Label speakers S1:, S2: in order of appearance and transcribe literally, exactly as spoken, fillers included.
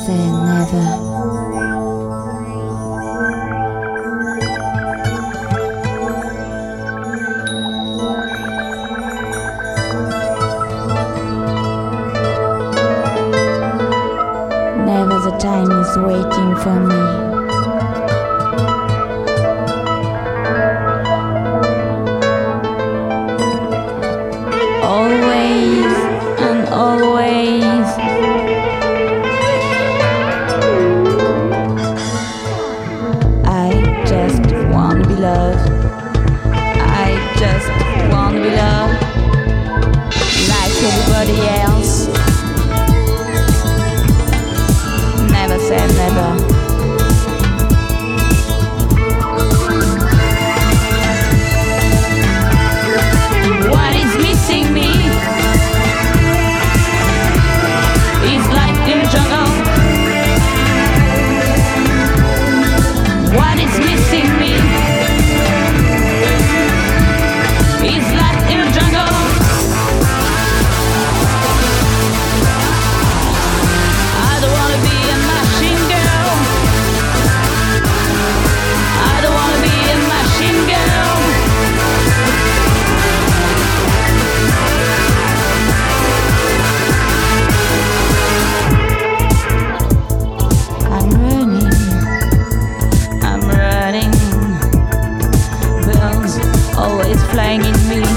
S1: say never. Never, the time is waiting for me. Always and always. I just wanna be loved. I just wanna be loved like everybody else. Never say never. What is missing me is life in the jungle. What is missing me is life in the jungle. I don't wanna be a machine girl. I don't wanna be a machine girl. I'm running, I'm running. Birds always flying in me.